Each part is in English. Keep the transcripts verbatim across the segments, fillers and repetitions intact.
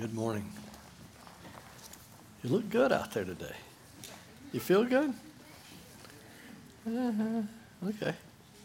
Good morning. You look good out there today. You feel good? Uh-huh. Okay.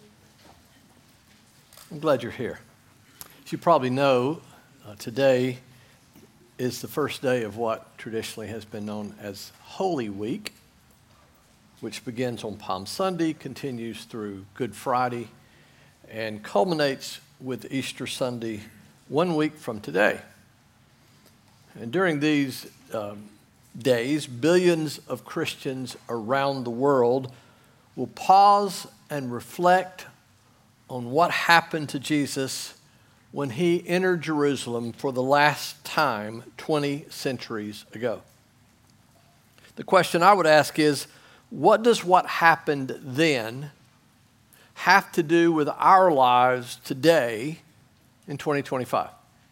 I'm glad you're here. As you probably know, uh, today is the first day of what traditionally has been known as Holy Week, which begins on Palm Sunday, continues through Good Friday, and culminates with Easter Sunday one week from today. And during these um, days, billions of Christians around the world will pause and reflect on what happened to Jesus when he entered Jerusalem for the last time twenty centuries ago. The question I would ask is, what does what happened then have to do with our lives today in twenty twenty-five?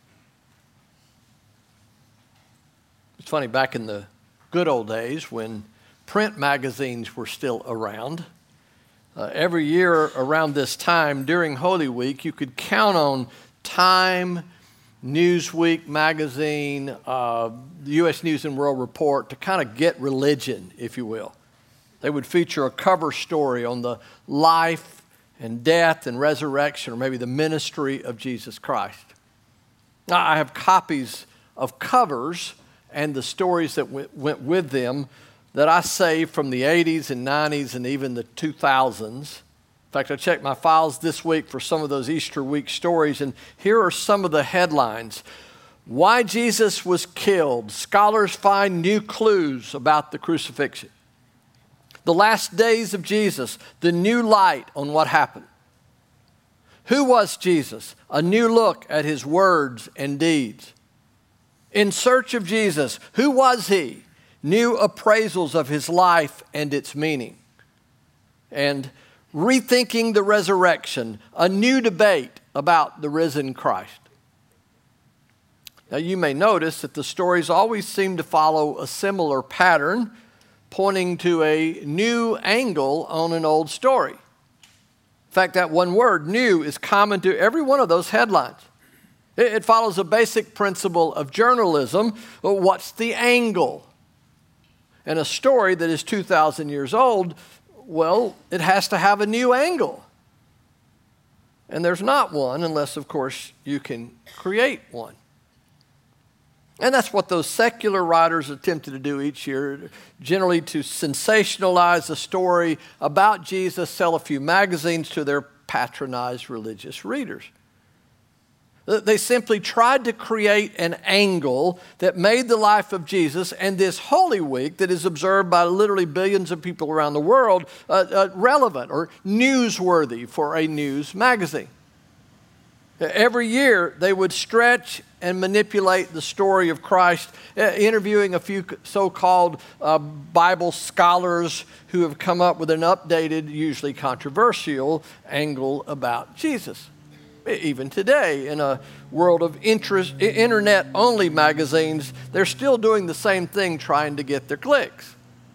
It's funny, back in the good old days when print magazines were still around, uh, every year around this time during Holy Week, you could count on Time, Newsweek magazine, uh, the U S News and World Report to kind of get religion, if you will. They would feature a cover story on the life and death and resurrection, or maybe the ministry of Jesus Christ. Now, I have copies of covers and the stories that went, went with them that I saved from the eighties and nineties and even the two thousands. In fact, I checked my files this week for some of those Easter week stories, and here are some of the headlines. Why Jesus was killed. Scholars find new clues about the crucifixion. The last days of Jesus, the new light on what happened. Who was Jesus? A new look at his words and deeds. In search of Jesus, who was he? New appraisals of his life and its meaning. And rethinking the resurrection, a new debate about the risen Christ. Now you may notice that the stories always seem to follow a similar pattern, pointing to a new angle on an old story. In fact, that one word, new, is common to every one of those headlines. It follows a basic principle of journalism. What's the angle? And a story that is two thousand years old, well, it has to have a new angle. And there's not one unless, of course, you can create one. And that's what those secular writers attempted to do each year, generally to sensationalize a story about Jesus, sell a few magazines to their patronized religious readers. They simply tried to create an angle that made the life of Jesus and this Holy Week that is observed by literally billions of people around the world uh, uh, relevant or newsworthy for a news magazine. Every year, they would stretch and manipulate the story of Christ, uh, interviewing a few so-called uh, Bible scholars who have come up with an updated, usually controversial, angle about Jesus. Even today, in a world of interest, internet-only magazines, they're still doing the same thing, trying to get their clicks.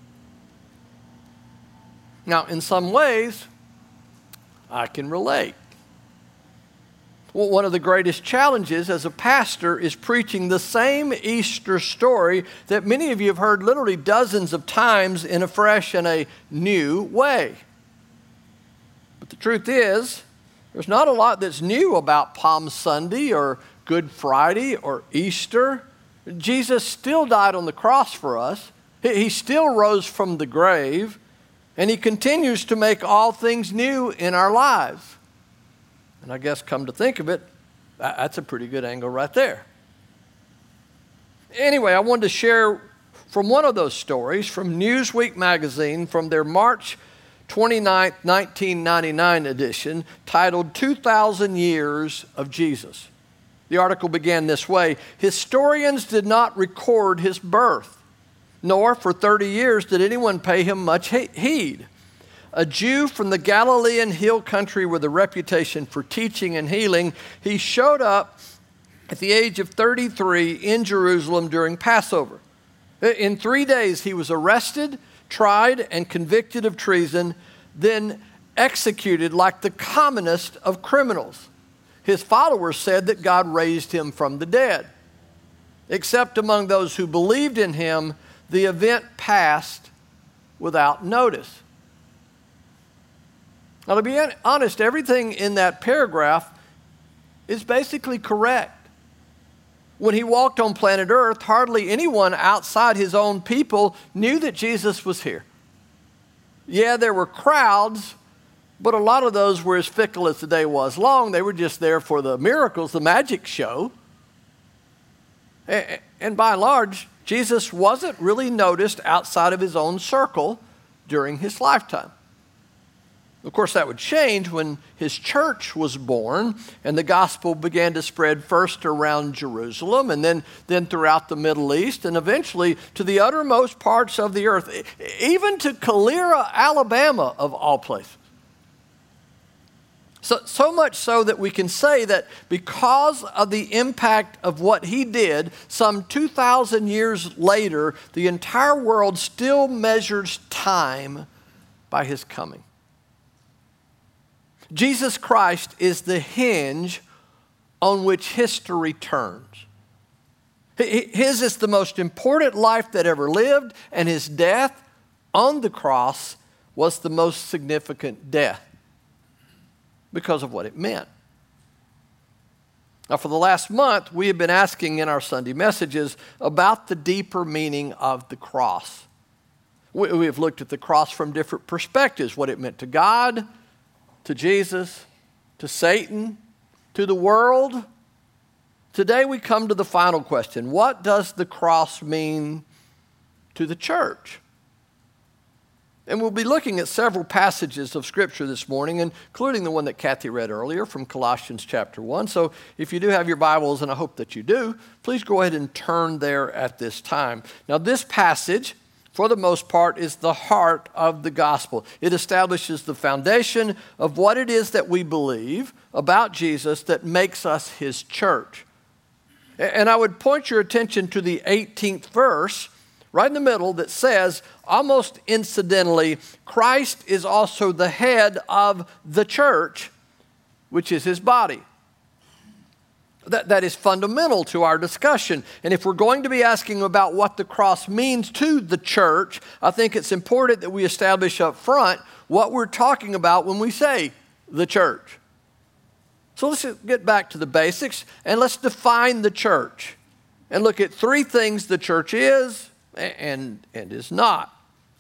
Now, in some ways, I can relate. Well, one of the greatest challenges as a pastor is preaching the same Easter story that many of you have heard literally dozens of times in a fresh and a new way. But the truth is, there's not a lot that's new about Palm Sunday or Good Friday or Easter. Jesus still died on the cross for us. He still rose from the grave, and he continues to make all things new in our lives. And I guess, come to think of it, that's a pretty good angle right there. Anyway, I wanted to share from one of those stories from Newsweek magazine from their March twenty-ninth, nineteen ninety-nine edition, titled two thousand Years of Jesus. The article began this way: historians did not record his birth, nor for thirty years did anyone pay him much heed. A Jew from the Galilean hill country with a reputation for teaching and healing, he showed up at the age of thirty-three in Jerusalem during Passover. In three days, he was arrested, tried, and convicted of treason, then executed like the commonest of criminals. His followers said that God raised him from the dead. Except among those who believed in him, the event passed without notice. Now, to be honest, everything in that paragraph is basically correct. When he walked on planet Earth, hardly anyone outside his own people knew that Jesus was here. Yeah, there were crowds, but a lot of those were as fickle as the day was long. They were just there for the miracles, the magic show. And by and large, Jesus wasn't really noticed outside of his own circle during his lifetime. Of course, that would change when his church was born and the gospel began to spread first around Jerusalem and then, then throughout the Middle East and eventually to the uttermost parts of the earth, even to Calera, Alabama, of all places. So, so much so that we can say that because of the impact of what he did, some two thousand years later, the entire world still measures time by his coming. Jesus Christ is the hinge on which history turns. His is the most important life that ever lived, and his death on the cross was the most significant death because of what it meant. Now, for the last month, we have been asking in our Sunday messages about the deeper meaning of the cross. We have looked at the cross from different perspectives, what it meant to God, to Jesus, to Satan, to the world. Today we come to the final question. What does the cross mean to the church? And we'll be looking at several passages of Scripture this morning, including the one that Kathy read earlier from Colossians chapter one. So if you do have your Bibles, and I hope that you do, please go ahead and turn there at this time. Now, this passage, for the most part, is the heart of the gospel. It establishes the foundation of what it is that we believe about Jesus that makes us his church. And I would point your attention to the eighteenth verse, right in the middle, that says, almost incidentally, Christ is also the head of the church, which is his body. That, that is fundamental to our discussion. And if we're going to be asking about what the cross means to the church, I think it's important that we establish up front what we're talking about when we say the church. So let's get back to the basics and let's define the church and look at three things the church is and, and is not.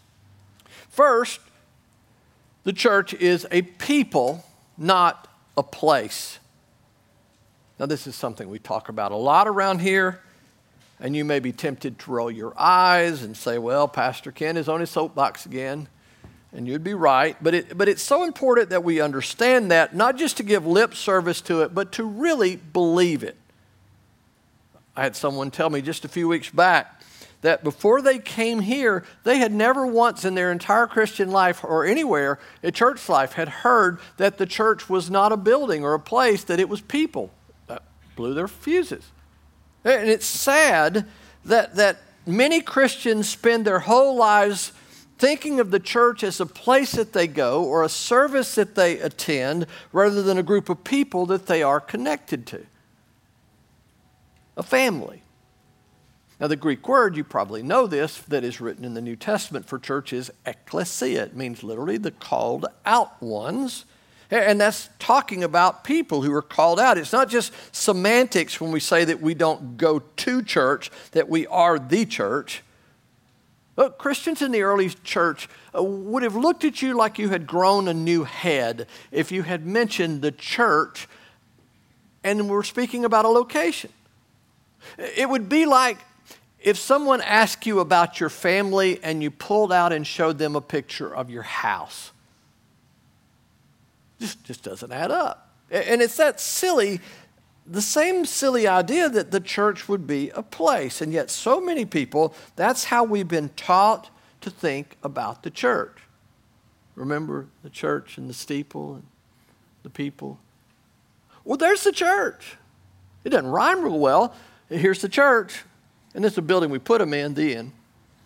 First, the church is a people, not a place. Now, this is something we talk about a lot around here, and you may be tempted to roll your eyes and say, well, Pastor Ken is on his soapbox again, and you'd be right. But, it, but it's so important that we understand that, not just to give lip service to it, but to really believe it. I had someone tell me just a few weeks back that before they came here, they had never once in their entire Christian life or anywhere in church life had heard that the church was not a building or a place, that it was people. Blew their fuses. And it's sad that, that many Christians spend their whole lives thinking of the church as a place that they go or a service that they attend rather than a group of people that they are connected to. A family. Now, the Greek word, you probably know this, that is written in the New Testament for church is ekklesia. It means literally the called out ones. And that's talking about people who are called out. It's not just semantics when we say that we don't go to church, that we are the church. Look, Christians in the early church would have looked at you like you had grown a new head if you had mentioned the church and we're speaking about a location. It would be like if someone asked you about your family and you pulled out and showed them a picture of your house. Just, just doesn't add up. And it's that silly, the same silly idea that the church would be a place. And yet so many people, that's how we've been taught to think about the church. Remember the church and the steeple and the people? Well, there's the church. It doesn't rhyme real well. Here's the church. And this is the building we put them in, the inn.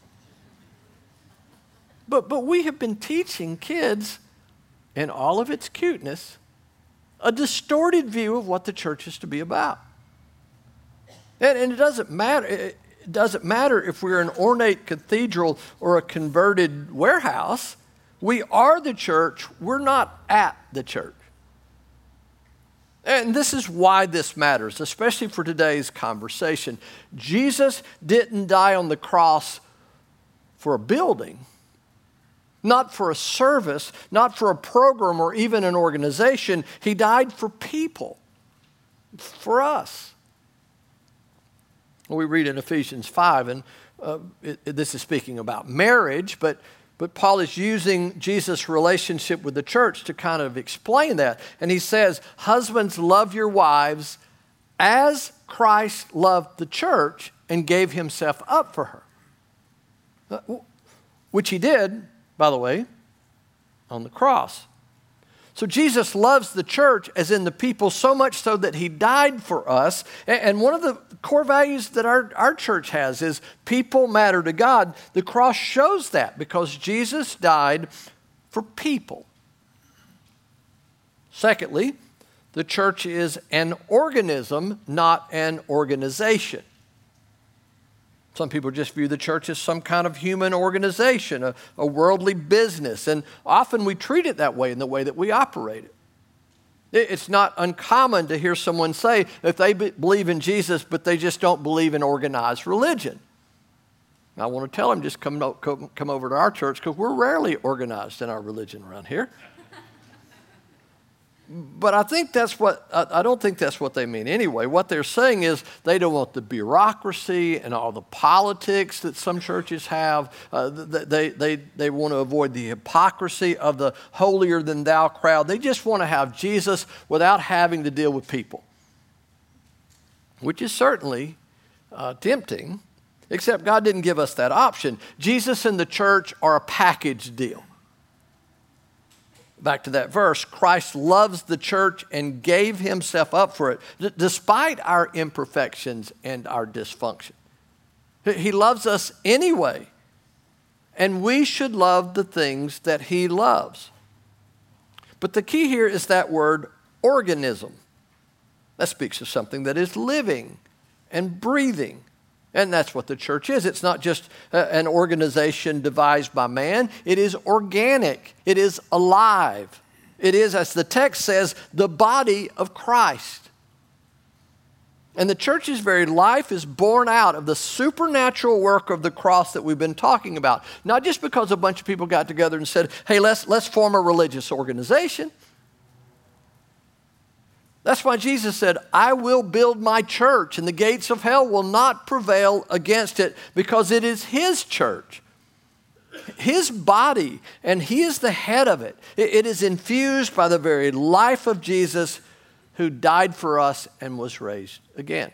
But, but we have been teaching kids in all of its cuteness, a distorted view of what the church is to be about. And, and it doesn't matter. It doesn't matter if we're an ornate cathedral or a converted warehouse. We are the church. We're not at the church. And this is why this matters, especially for today's conversation. Jesus didn't die on the cross for a building, not for a service, not for a program or even an organization. He died for people, for us. We read in Ephesians five, and uh, it, it, this is speaking about marriage, but But Paul is using Jesus' relationship with the church to kind of explain that. And he says, husbands, love your wives as Christ loved the church and gave himself up for her. Which he did, by the way, on the cross. So Jesus loves the church, as in the people, so much so that he died for us. And one of the core values that our, our church has is people matter to God. The cross shows that because Jesus died for people. Secondly, the church is an organism, not an organization. Some people just view the church as some kind of human organization, a, a worldly business, and often we treat it that way in the way that we operate it. It's not uncommon to hear someone say that they be, believe in Jesus, but they just don't believe in organized religion. And I want to tell them, just come, come, come over to our church, because we're rarely organized in our religion around here. But I think that's what, I don't think that's what they mean anyway. What they're saying is they don't want the bureaucracy and all the politics that some churches have. Uh, they, they, they want to avoid the hypocrisy of the holier-than-thou crowd. They just want to have Jesus without having to deal with people, which is certainly uh, tempting, except God didn't give us that option. Jesus and the church are a package deal. Back to that verse, Christ loves the church and gave himself up for it, d- despite our imperfections and our dysfunction. He loves us anyway, and we should love the things that he loves. But the key here is that word organism. That speaks of something that is living and breathing. And that's what the church is. It's not just uh, an organization devised by man. It is organic. It is alive. It is, as the text says, the body of Christ. And the church's very life is born out of the supernatural work of the cross that we've been talking about. Not just because a bunch of people got together and said, hey, let's, let's form a religious organization. That's why Jesus said, I will build my church, and the gates of hell will not prevail against it, because it is his church, his body, and he is the head of it. It is infused by the very life of Jesus, who died for us and was raised again.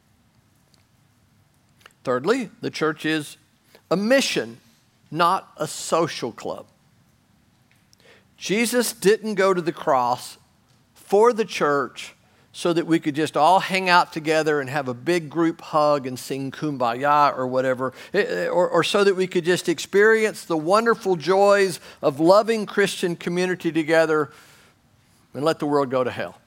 Thirdly, the church is a mission, not a social club. Jesus didn't go to the cross for the church so that we could just all hang out together and have a big group hug and sing Kumbaya or whatever, or, or so that we could just experience the wonderful joys of loving Christian community together and let the world go to hell.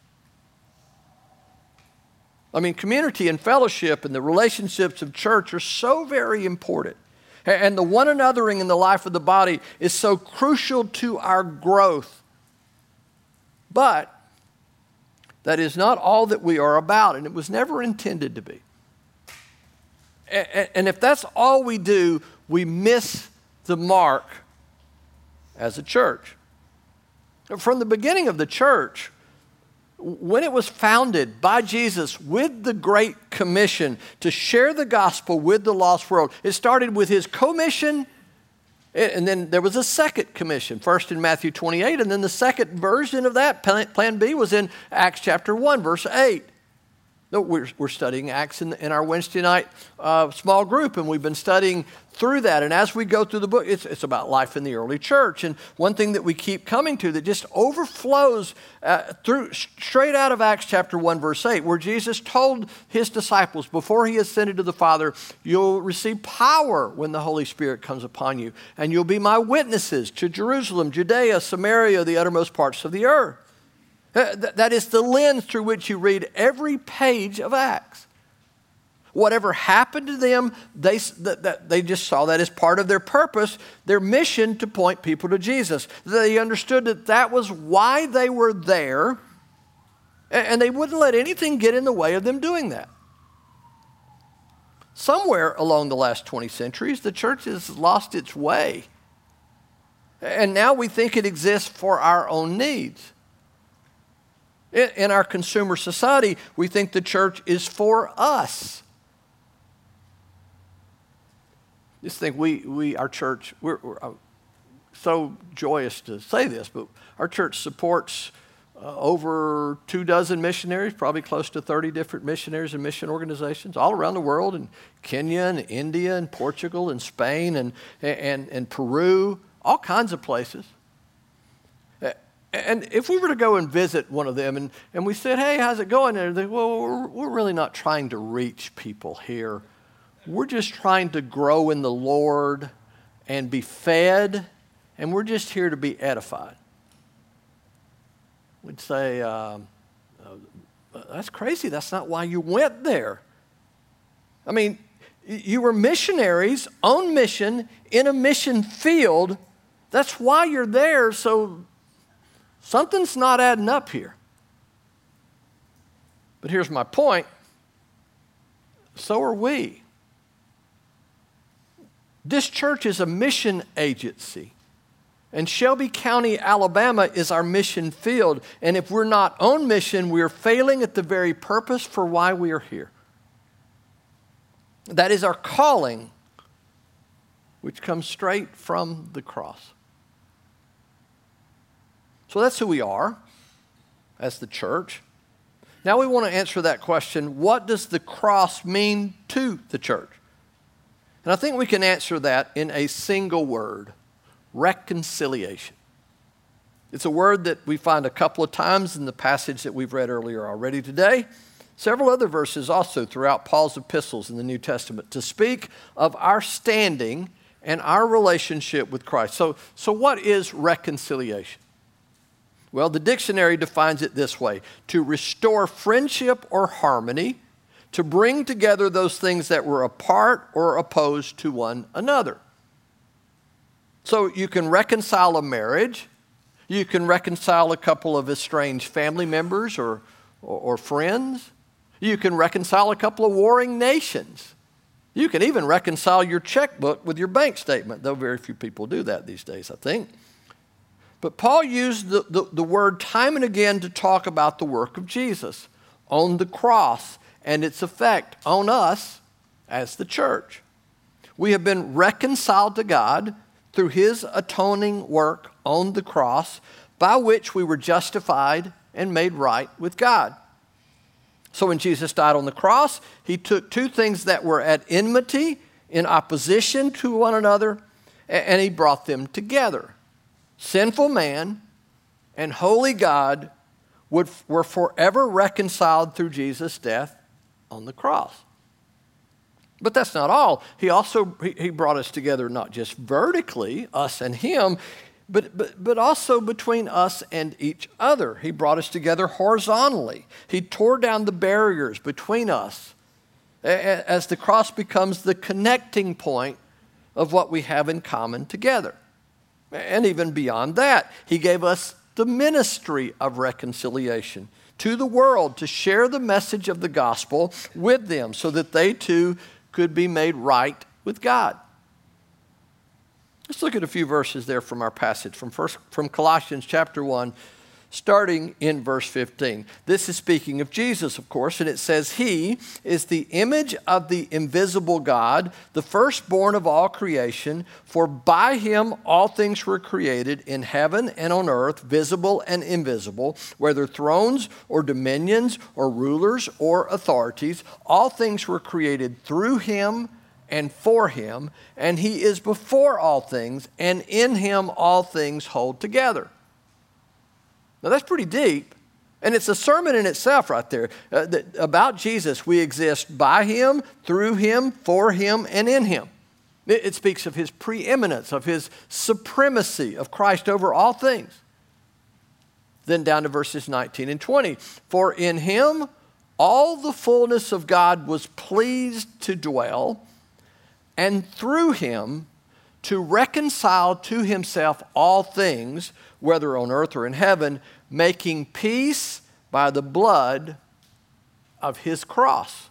I mean, community and fellowship and the relationships of church are so very important. And the one anothering in the life of the body is so crucial to our growth. But that is not all that we are about, and it was never intended to be. And if that's all we do, we miss the mark as a church. From the beginning of the church, when it was founded by Jesus with the Great Commission to share the gospel with the lost world, it started with his commission. And then there was a second commission, first in Matthew twenty-eight, and then the second version of that, plan B, was in Acts chapter one, verse eight. We're, we're studying Acts in, in our Wednesday night uh, small group, and we've been studying through that. And as we go through the book, it's, it's about life in the early church. And one thing that we keep coming to that just overflows uh, through straight out of Acts chapter one, verse eight, where Jesus told his disciples before he ascended to the Father, you'll receive power when the Holy Spirit comes upon you, and you'll be my witnesses to Jerusalem, Judea, Samaria, the uttermost parts of the earth. That is the lens through which you read every page of Acts. Whatever happened to them, they, that, that, they just saw that as part of their purpose, their mission to point people to Jesus. They understood that that was why they were there, and they wouldn't let anything get in the way of them doing that. Somewhere along the last twenty centuries, the church has lost its way. And now we think it exists for our own needs. In our consumer society, we think the church is for us. Just think we, we our church, we're, we're so joyous to say this, but our church supports uh, over two dozen missionaries, probably close to thirty different missionaries and mission organizations all around the world, in Kenya and India and Portugal and Spain and, and, and Peru, all kinds of places. And if we were to go and visit one of them and, and we said, hey, how's it going? And they, well, we're, we're really not trying to reach people here. We're just trying to grow in the Lord and be fed, and we're just here to be edified. We'd say, um, that's crazy. That's not why you went there. I mean, you were missionaries on mission in a mission field. That's why you're there, so something's not adding up here. But here's my point. So are we. This church is a mission agency. And Shelby County, Alabama is our mission field. And if we're not on mission, we are failing at the very purpose for why we are here. That is our calling, which comes straight from the cross. So that's who we are as the church. Now we want to answer that question, what does the cross mean to the church? And I think we can answer that in a single word, reconciliation. It's a word that we find a couple of times in the passage that we've read earlier already today. Several other verses also throughout Paul's epistles in the New Testament to speak of our standing and our relationship with Christ. So, so what is reconciliation? Well, the dictionary defines it this way: to restore friendship or harmony, to bring together those things that were apart or opposed to one another. So you can reconcile a marriage, you can reconcile a couple of estranged family members or, or, or friends, you can reconcile a couple of warring nations. You can even reconcile your checkbook with your bank statement, though very few people do that these days, I think. But Paul used the, the, the word time and again to talk about the work of Jesus on the cross and its effect on us as the church. We have been reconciled to God through his atoning work on the cross, by which we were justified and made right with God. So when Jesus died on the cross, he took two things that were at enmity, in opposition to one another, and he brought them together. Sinful man and holy God would, were forever reconciled through Jesus' death on the cross. But that's not all. He also he, he brought us together not just vertically, us and him, but, but, but also between us and each other. He brought us together horizontally. He tore down the barriers between us as the cross becomes the connecting point of what we have in common together. And even beyond that, he gave us the ministry of reconciliation to the world to share the message of the gospel with them so that they too could be made right with God. Let's look at a few verses there from our passage from first, from Colossians chapter one, starting in verse fifteen. This is speaking of Jesus, of course, and it says, he is the image of the invisible God, the firstborn of all creation, for by him all things were created in heaven and on earth, visible and invisible, whether thrones or dominions or rulers or authorities. All things were created through him and for him, and he is before all things, and in him all things hold together. Now that's pretty deep, and it's a sermon in itself right there uh, that, about Jesus. We exist by him, through him, for him, and in him. It, it speaks of his preeminence, of his supremacy of Christ over all things. Then down to verses nineteen and twenty. For in him all the fullness of God was pleased to dwell, and through him to reconcile to himself all things, whether on earth or in heaven, making peace by the blood of his cross.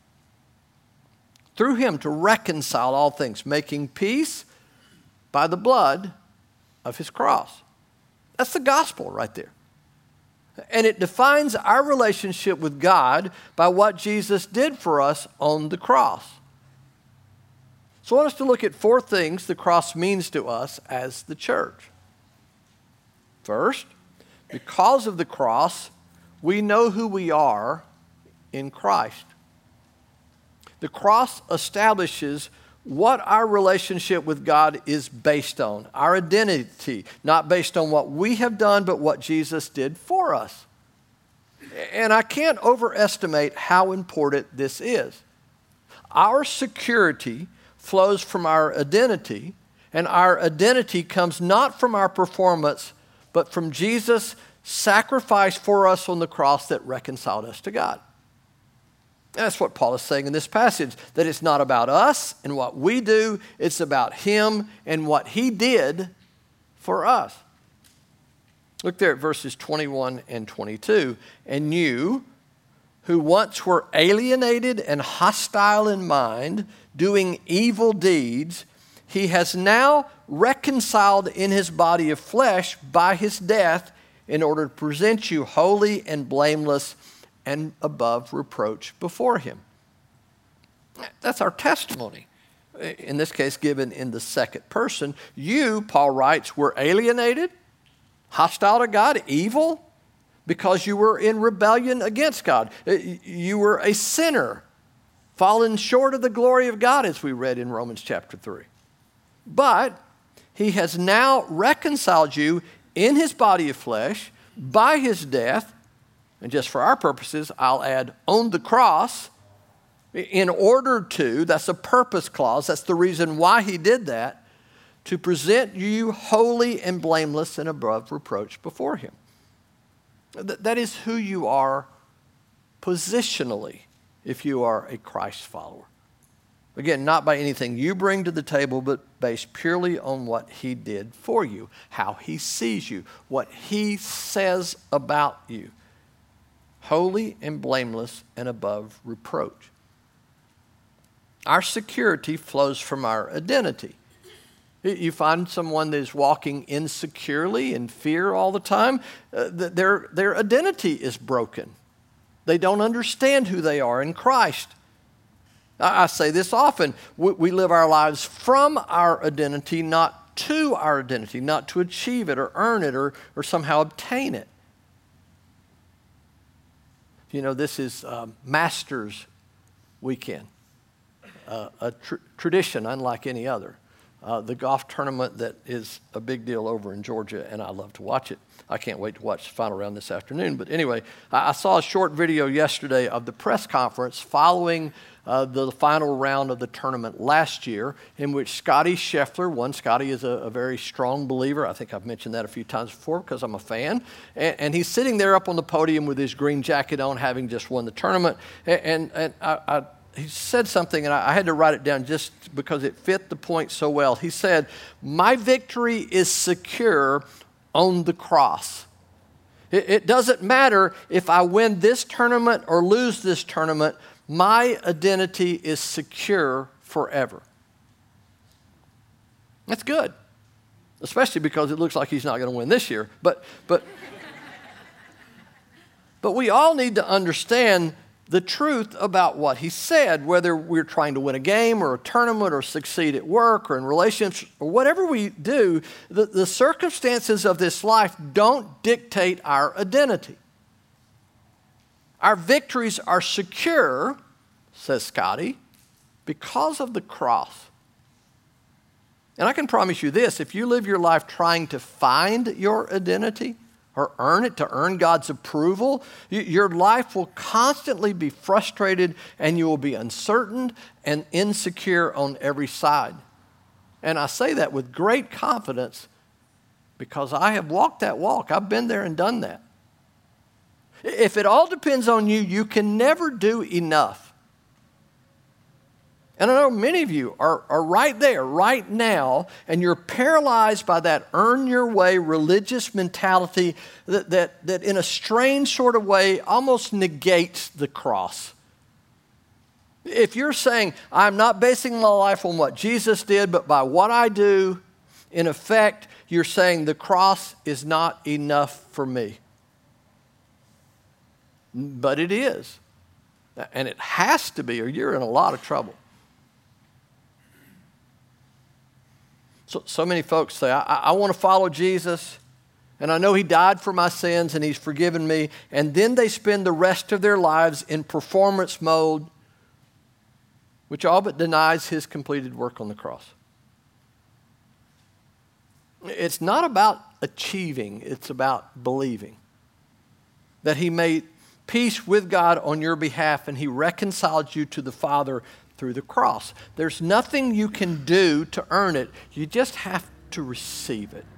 Through him to reconcile all things, making peace by the blood of his cross. That's the gospel right there. And it defines our relationship with God by what Jesus did for us on the cross. So I want us to look at four things the cross means to us as the church. First, because of the cross, we know who we are in Christ. The cross establishes what our relationship with God is based on, our identity, not based on what we have done, but what Jesus did for us. And I can't overestimate how important this is. Our security flows from our identity, and our identity comes not from our performance, but from Jesus' sacrifice for us on the cross that reconciled us to God. And that's what Paul is saying in this passage, that it's not about us and what we do, it's about him and what he did for us. Look there at verses twenty-one and twenty-two. And you, who once were alienated and hostile in mind, doing evil deeds, he has now reconciled in his body of flesh by his death in order to present you holy and blameless and above reproach before him. That's our testimony. In this case, given in the second person. You, Paul writes, were alienated, hostile to God, evil, because you were in rebellion against God. You were a sinner, fallen short of the glory of God, as we read in Romans chapter three. But he has now reconciled you in his body of flesh by his death, and just for our purposes, I'll add, on the cross, in order to, that's a purpose clause, that's the reason why he did that, to present you holy and blameless and above reproach before him. Th- that is who you are positionally if you are a Christ follower. Again, not by anything you bring to the table, but based purely on what he did for you, how he sees you, what he says about you. Holy and blameless and above reproach. Our security flows from our identity. You find someone that is walking insecurely in fear all the time, uh, their, their identity is broken. They don't understand who they are in Christ. I, I say this often, we, we live our lives from our identity, not to our identity, not to achieve it or earn it or, or somehow obtain it. You know, this is um, Masters Weekend, uh, a tr- tradition unlike any other. Uh, the golf tournament that is a big deal over in Georgia, and I love to watch it. I can't wait to watch the final round this afternoon. But anyway, I, I saw a short video yesterday of the press conference following uh, the final round of the tournament last year, in which Scotty Scheffler won. Scotty is a, a very strong believer. I think I've mentioned that a few times before because I'm a fan. And, and he's sitting there up on the podium with his green jacket on, having just won the tournament. And, and, and I, I he said something, and I had to write it down just because it fit the point so well. He said, "My victory is secure on the cross. It, it doesn't matter if I win this tournament or lose this tournament. My identity is secure forever." That's good, especially because it looks like he's not going to win this year. But, but, but we all need to understand the truth about what he said, whether we're trying to win a game or a tournament or succeed at work or in relationships or whatever we do, the, the circumstances of this life don't dictate our identity. Our victories are secure, says Scotty, because of the cross. And I can promise you this, if you live your life trying to find your identity, or earn it, to earn God's approval, you, your life will constantly be frustrated and you will be uncertain and insecure on every side. And I say that with great confidence because I have walked that walk. I've been there and done that. If it all depends on you, you can never do enough. And I know many of you are, are right there, right now, and you're paralyzed by that earn-your-way religious mentality that, that, that in a strange sort of way almost negates the cross. If you're saying, I'm not basing my life on what Jesus did, but by what I do, in effect, you're saying the cross is not enough for me. But it is. And it has to be, or you're in a lot of trouble. So, so many folks say, I, I want to follow Jesus, and I know he died for my sins, and he's forgiven me. And then they spend the rest of their lives in performance mode, which all but denies his completed work on the cross. It's not about achieving, it's about believing that he made peace with God on your behalf, and he reconciled you to the Father through the cross. There's nothing you can do to earn it. You just have to receive it.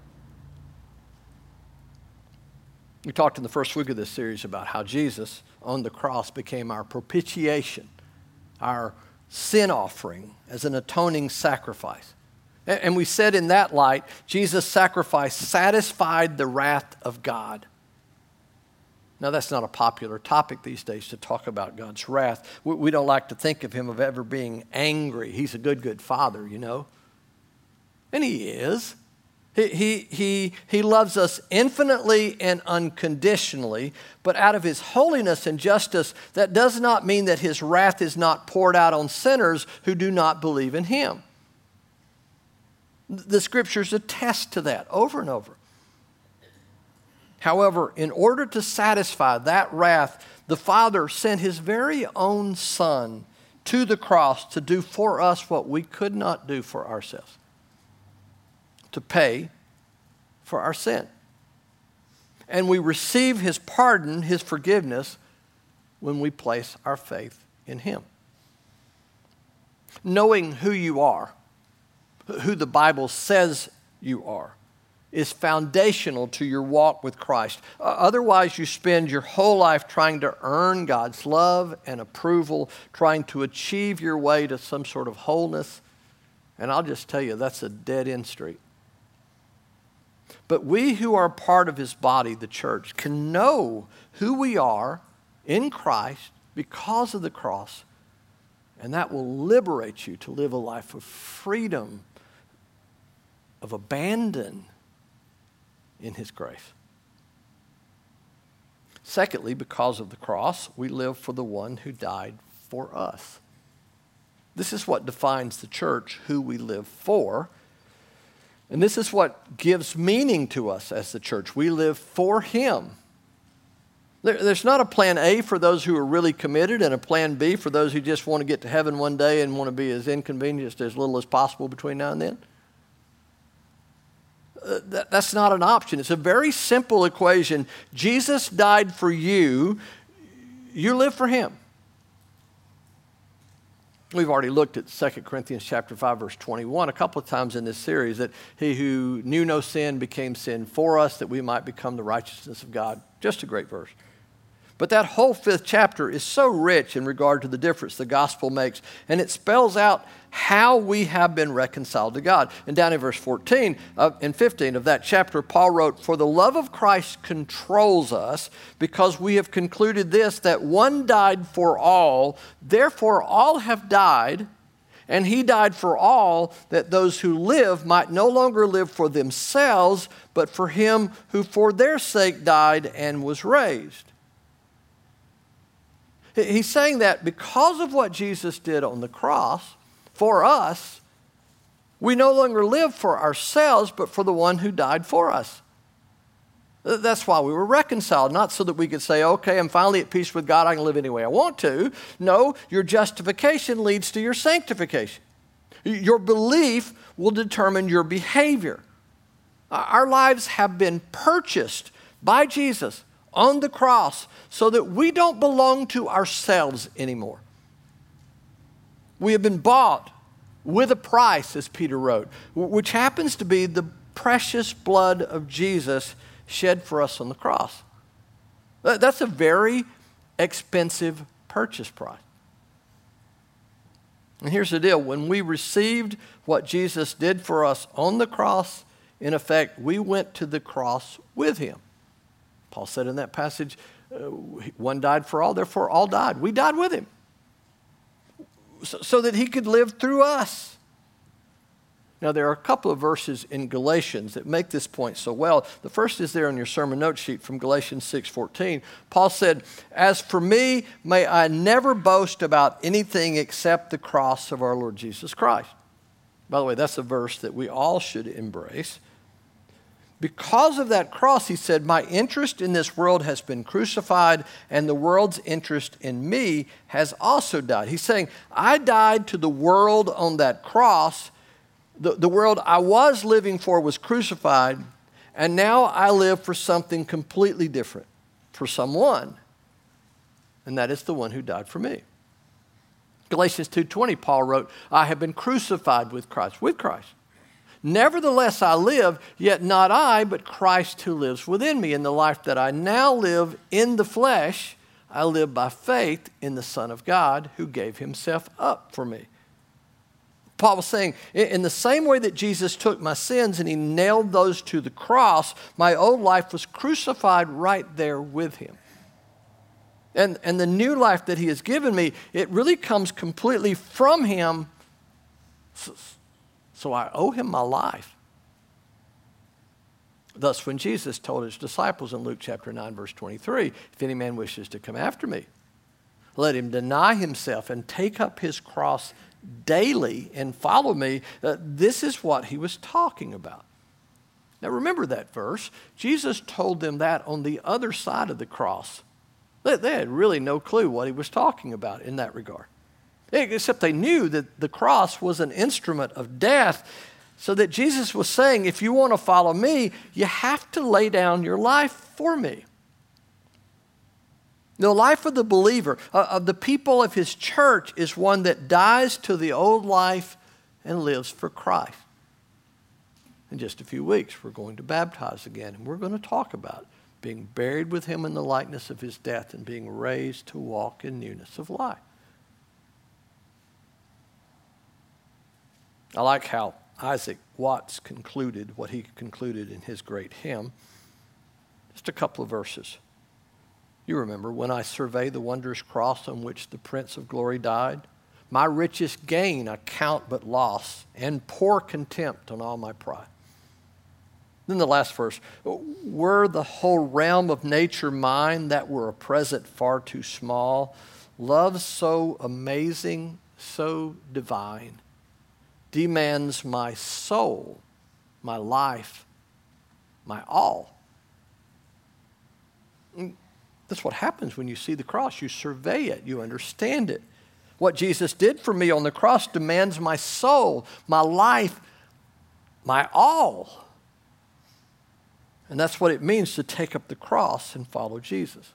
We talked in the first week of this series about how Jesus on the cross became our propitiation, our sin offering as an atoning sacrifice. And we said in that light, Jesus' sacrifice satisfied the wrath of God. Now, that's not a popular topic these days to talk about God's wrath. We, we don't like to think of him of ever being angry. He's a good, good father, you know. And he is. He, he, he, he loves us infinitely and unconditionally, but out of his holiness and justice, that does not mean that his wrath is not poured out on sinners who do not believe in him. The scriptures attest to that over and over. However, in order to satisfy that wrath, the Father sent his very own Son to the cross to do for us what we could not do for ourselves, to pay for our sin. And we receive his pardon, his forgiveness, when we place our faith in him. Knowing who you are, who the Bible says you are, is foundational to your walk with Christ. Uh, otherwise, you spend your whole life trying to earn God's love and approval, trying to achieve your way to some sort of wholeness. And I'll just tell you, that's a dead-end street. But we who are part of his body, the church, can know who we are in Christ because of the cross, and that will liberate you to live a life of freedom, of abandon in his grace. Secondly, because of the cross, we live for the one who died for us. This is what defines the church, who we live for. And this is what gives meaning to us as the church. We live for him. There, there's not a plan A for those who are really committed and a plan B for those who just want to get to heaven one day and want to be as inconvenienced as little as possible between now and then. Uh, that, that's not an option. It's a very simple equation. Jesus died for you. You live for him. We've already looked at Second Corinthians chapter five, verse twenty-one a couple of times in this series, that he who knew no sin became sin for us, that we might become the righteousness of God. Just a great verse. But that whole fifth chapter is so rich in regard to the difference the gospel makes, and it spells out how we have been reconciled to God. And down in verse fourteen uh, and fifteen of that chapter, Paul wrote, "For the love of Christ controls us, because we have concluded this, that one died for all, therefore all have died, and he died for all, that those who live might no longer live for themselves, but for him who for their sake died and was raised." He's saying that because of what Jesus did on the cross for us, we no longer live for ourselves, but for the one who died for us. That's why we were reconciled, not so that we could say, okay, I'm finally at peace with God, I can live any way I want to. No, your justification leads to your sanctification. Your belief will determine your behavior. Our lives have been purchased by Jesus on the cross so that we don't belong to ourselves anymore. We have been bought with a price, as Peter wrote, which happens to be the precious blood of Jesus shed for us on the cross. That's a very expensive purchase price. And here's the deal. When we received what Jesus did for us on the cross, in effect, we went to the cross with him. Paul said in that passage, uh, one died for all, therefore all died. We died with him so, so that he could live through us. Now, there are a couple of verses in Galatians that make this point so well. The first is there on your sermon note sheet from Galatians six fourteen. Paul said, "As for me, may I never boast about anything except the cross of our Lord Jesus Christ." By the way, that's a verse that we all should embrace. Because of that cross, he said, "My interest in this world has been crucified, and the world's interest in me has also died." He's saying, I died to the world on that cross. The, the world I was living for was crucified, and now I live for something completely different, for someone, and that is the one who died for me. Galatians two twenty, Paul wrote, "I have been crucified with Christ," with Christ. "Nevertheless I live, yet not I, but Christ who lives within me. In the life that I now live in the flesh, I live by faith in the Son of God who gave himself up for me." Paul was saying, in the same way that Jesus took my sins and he nailed those to the cross, my old life was crucified right there with him. And, and the new life that he has given me, it really comes completely from him. So, so I owe him my life. Thus, when Jesus told his disciples in Luke chapter nine, verse twenty-three, "If any man wishes to come after me, let him deny himself and take up his cross daily and follow me," uh, this is what he was talking about. Now remember that verse. Jesus told them that on the other side of the cross. They, they had really no clue what he was talking about in that regard. Except they knew that the cross was an instrument of death, so that Jesus was saying, if you want to follow me, you have to lay down your life for me. The life of the believer, uh, of the people of his church, is one that dies to the old life and lives for Christ. In just a few weeks, we're going to baptize again, and we're going to talk about being buried with him in the likeness of his death and being raised to walk in newness of life. I like how Isaac Watts concluded what he concluded in his great hymn. Just a couple of verses. You remember, "When I survey the wondrous cross on which the Prince of Glory died, my richest gain I count but loss, and pour contempt on all my pride." Then the last verse, "Were the whole realm of nature mine, that were a present far too small, love so amazing, so divine, demands my soul, my life, my all." That's what happens when you see the cross. You survey it. You understand it. What Jesus did for me on the cross demands my soul, my life, my all. And that's what it means to take up the cross and follow Jesus.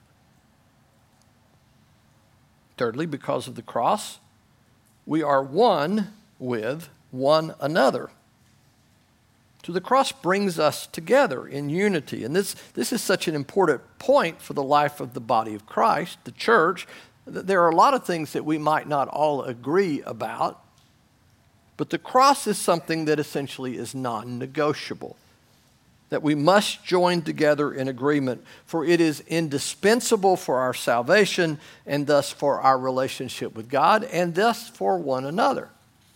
Thirdly, because of the cross, we are one with one another. So the cross brings us together in unity. And this, this is such an important point for the life of the body of Christ, the church. There are a lot of things that we might not all agree about, but the cross is something that essentially is non-negotiable, that we must join together in agreement, for it is indispensable for our salvation and thus for our relationship with God and thus for one another.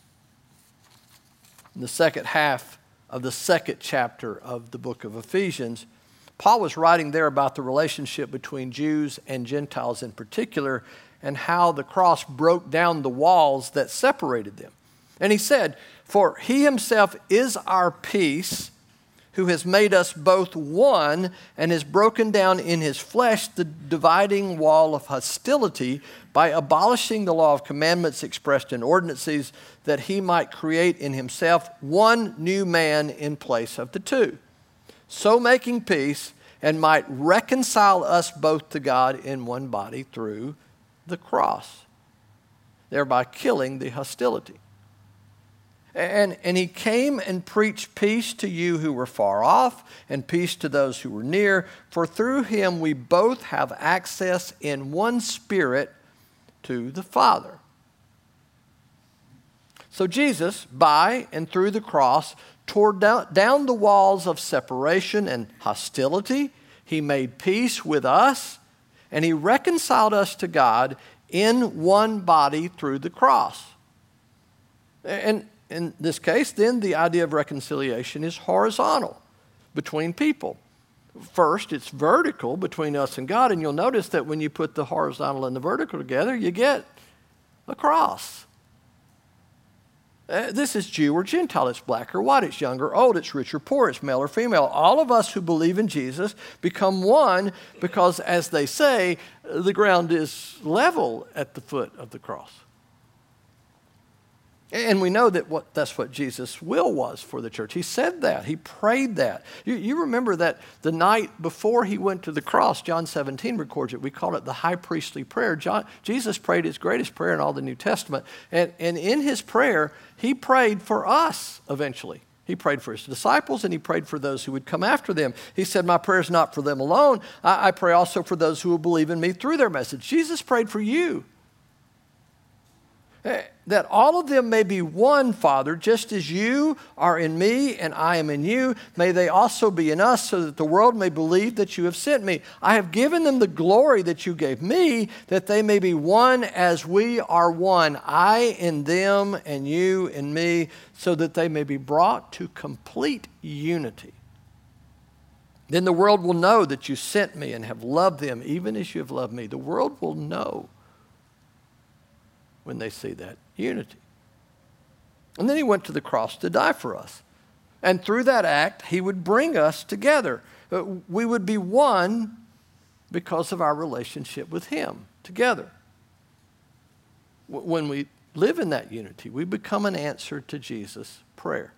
In the second half of the second chapter of the book of Ephesians, Paul was writing there about the relationship between Jews and Gentiles in particular, and how the cross broke down the walls that separated them. And he said, "For he himself is our peace, who has made us both one and has broken down in his flesh the dividing wall of hostility by abolishing the law of commandments expressed in ordinances, that he might create in himself one new man in place of the two, so making peace, and might reconcile us both to God in one body through the cross, thereby killing the hostility." And, and he came and preached peace to you who were far off and peace to those who were near. For through him we both have access in one Spirit to the Father. So Jesus, by and through the cross, tore down, down the walls of separation and hostility. He made peace with us, and he reconciled us to God in one body through the cross. And in this case, then the idea of reconciliation is horizontal between people. First, it's vertical between us and God, and you'll notice that when you put the horizontal and the vertical together, you get a cross. Uh, this is Jew or Gentile, it's black or white, it's young or old, it's rich or poor, it's male or female. All of us who believe in Jesus become one because, as they say, the ground is level at the foot of the cross. And we know that what, that's what Jesus' will was for the church. He said that. He prayed that. You, you remember that the night before he went to the cross, John seventeen records it. We call it the high priestly prayer. John, Jesus prayed his greatest prayer in all the New Testament. And, and in his prayer, he prayed for us eventually. He prayed for his disciples, and he prayed for those who would come after them. He said, my prayer is not for them alone. I, I pray also for those who will believe in me through their message. Jesus prayed for you. That all of them may be one, Father, just as you are in me and I am in you. May they also be in us, so that the world may believe that you have sent me. I have given them the glory that you gave me, that they may be one as we are one, I in them and you in me, so that they may be brought to complete unity. Then the world will know that you sent me and have loved them, even as you have loved me. The world will know when they see that unity. And then he went to the cross to die for us. And through that act, he would bring us together. We would be one because of our relationship with him together. When we live in that unity, we become an answer to Jesus' prayer.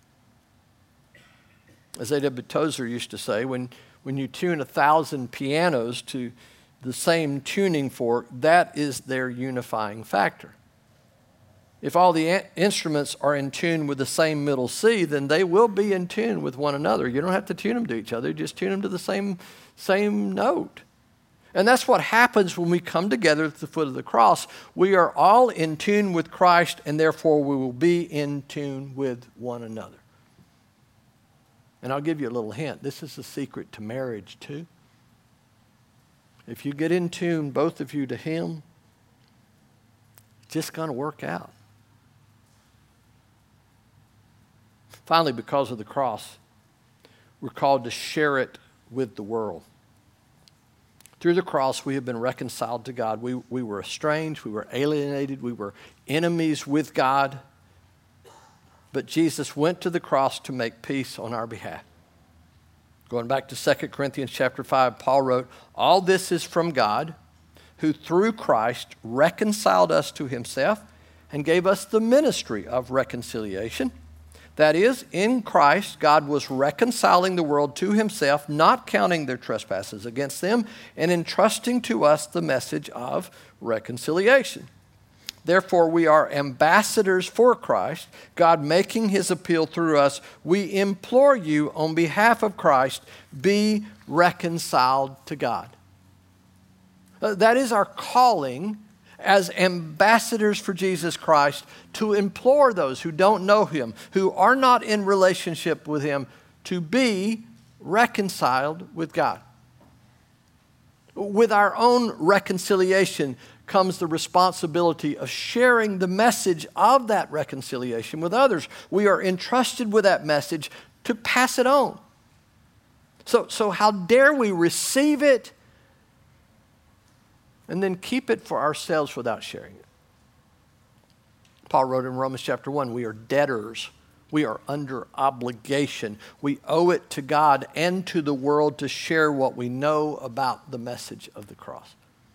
As A W Tozer used to say, when, when you tune a thousand pianos to the same tuning fork, that is their unifying factor. If all the a- instruments are in tune with the same middle C, then they will be in tune with one another. You don't have to tune them to each other, just tune them to the same, same note. And that's what happens when we come together at the foot of the cross. We are all in tune with Christ, and therefore we will be in tune with one another. And I'll give you a little hint. This is the secret to marriage too. If you get in tune, both of you, to him, it's just going to work out. Finally, because of the cross, we're called to share it with the world. Through the cross, we have been reconciled to God. We, we were estranged, we were alienated, we were enemies with God. But Jesus went to the cross to make peace on our behalf. Going back to Second Corinthians chapter five, Paul wrote, all this is from God, who through Christ reconciled us to himself and gave us the ministry of reconciliation. That is, in Christ, God was reconciling the world to himself, not counting their trespasses against them, and entrusting to us the message of reconciliation. Therefore, we are ambassadors for Christ, God making his appeal through us. We implore you on behalf of Christ, be reconciled to God. Uh, that is our calling as ambassadors for Jesus Christ, to implore those who don't know him, who are not in relationship with him, to be reconciled with God. With our own reconciliation comes the responsibility of sharing the message of that reconciliation with others. We are entrusted with that message to pass it on. So, so how dare we receive it and then keep it for ourselves without sharing it? Paul wrote in Romans chapter one, we are debtors. We are under obligation. We owe it to God and to the world to share what we know about the message of the cross.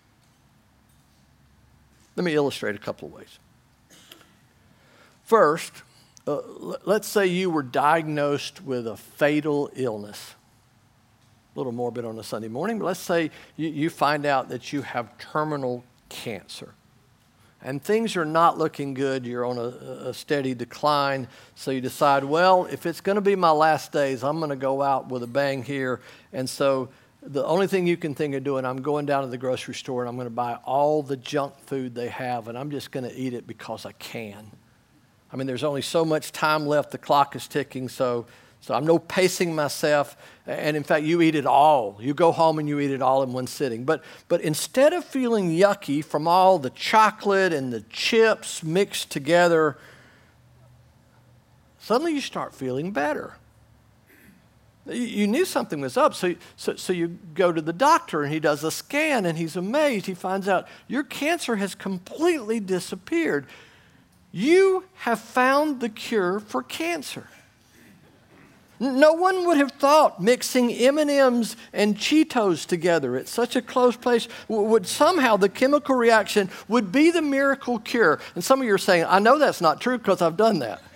Let me illustrate a couple of ways. First, uh, let's say you were diagnosed with a fatal illness. A little morbid on a Sunday morning, but let's say you, you find out that you have terminal cancer. and things are not looking good. You're on a, a steady decline. So you decide, well, if it's going to be my last days, I'm going to go out with a bang here. And so the only thing you can think of doing, I'm going down to the grocery store and I'm going to buy all the junk food they have, and I'm just going to eat it because I can. I mean, there's only so much time left. The clock is ticking, so so I'm no pacing myself. And in fact, you eat it all. You go home and you eat it all in one sitting. But but instead of feeling yucky from all the chocolate and the chips mixed together, suddenly you start feeling better. You knew something was up, so, so, so you go to the doctor, and he does a scan, and he's amazed. He finds out your cancer has completely disappeared. You have found the cure for cancer. No one would have thought mixing M and M's and Cheetos together at such a close place would somehow, the chemical reaction would be the miracle cure. And some of you are saying, I know that's not true because I've done that.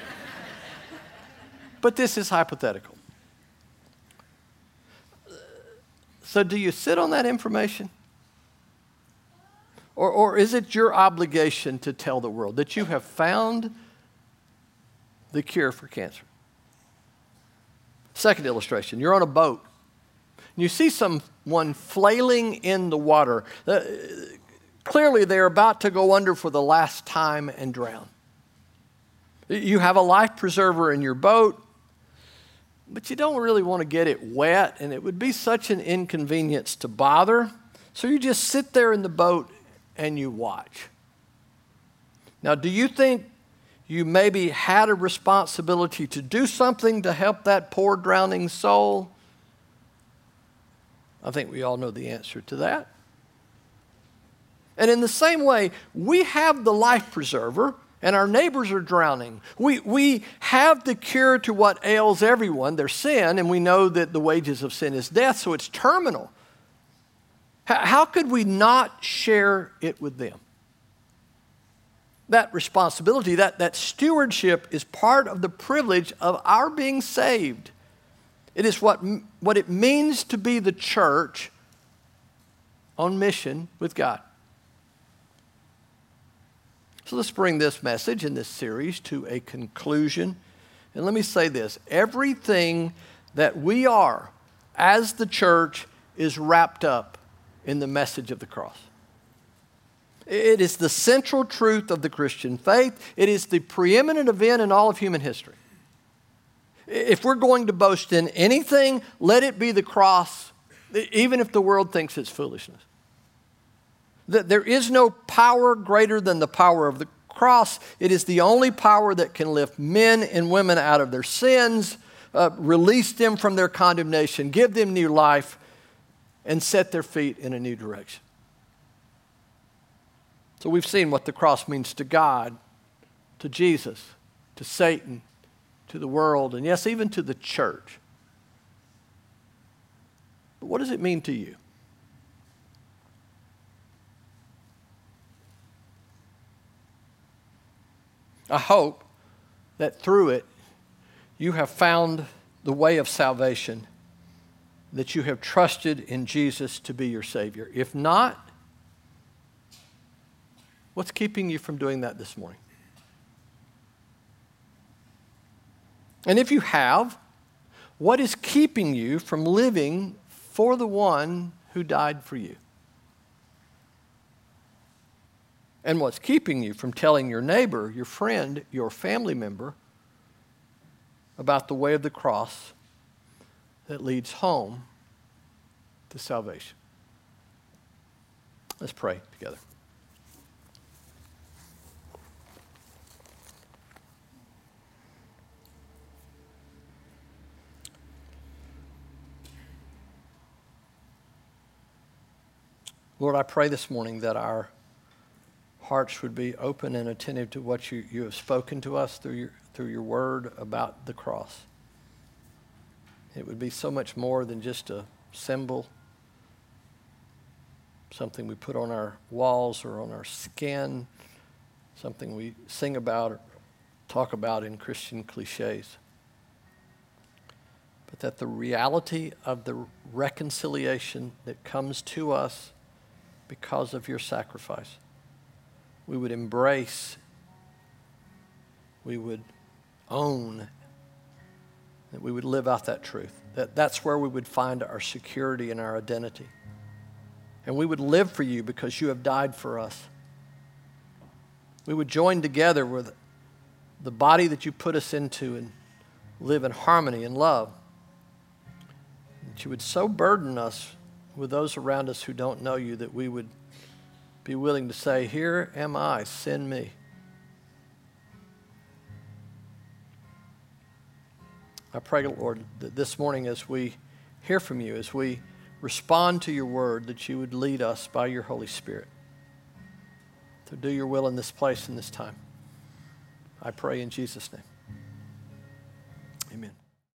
But this is hypothetical. So do you sit on that information? Or, or is it your obligation to tell the world that you have found the cure for cancer? Second illustration, you're on a boat. And you see someone flailing in the water. Uh, clearly, they're about to go under for the last time and drown. You have a life preserver in your boat, but you don't really want to get it wet, and it would be such an inconvenience to bother. So you just sit there in the boat and you watch. Now, do you think you maybe had a responsibility to do something to help that poor drowning soul? I think we all know the answer to that. And in the same way, we have the life preserver, and our neighbors are drowning. We, we have the cure to what ails everyone, their sin, and we know that the wages of sin is death, so it's terminal. How, how could we not share it with them? That responsibility, that, that stewardship is part of the privilege of our being saved. It is what, what it means to be the church on mission with God. So let's bring this message in this series to a conclusion. And let me say this. Everything that we are as the church is wrapped up in the message of the cross. It is the central truth of the Christian faith. It is the preeminent event in all of human history. If we're going to boast in anything, let it be the cross, even if the world thinks it's foolishness. That there is no power greater than the power of the cross. It is the only power that can lift men and women out of their sins, uh, release them from their condemnation, give them new life, and set their feet in a new direction. So we've seen what the cross means to God, to Jesus, to Satan, to the world, and yes, even to the church. But what does it mean to you? I hope that through it, you have found the way of salvation, that you have trusted in Jesus to be your Savior. If not, what's keeping you from doing that this morning? And if you have, what is keeping you from living for the one who died for you? And what's keeping you from telling your neighbor, your friend, your family member about the way of the cross that leads home to salvation? Let's pray together. Lord, I pray this morning that our hearts would be open and attentive to what you, you have spoken to us through your, through your word about the cross. It would be so much more than just a symbol, something we put on our walls or on our skin, something we sing about or talk about in Christian cliches. But that the reality of the reconciliation that comes to us because of your sacrifice we would embrace, we would own, that we would live out that truth. That that's where we would find our security and our identity. And we would live for you because you have died for us. We would join together with the body that you put us into and live in harmony and love. That you would so burden us with those around us who don't know you that we would be willing to say, here am I, send me. I pray, Lord, that this morning as we hear from you, as we respond to your word, that you would lead us by your Holy Spirit to do your will in this place and this time. I pray in Jesus' name.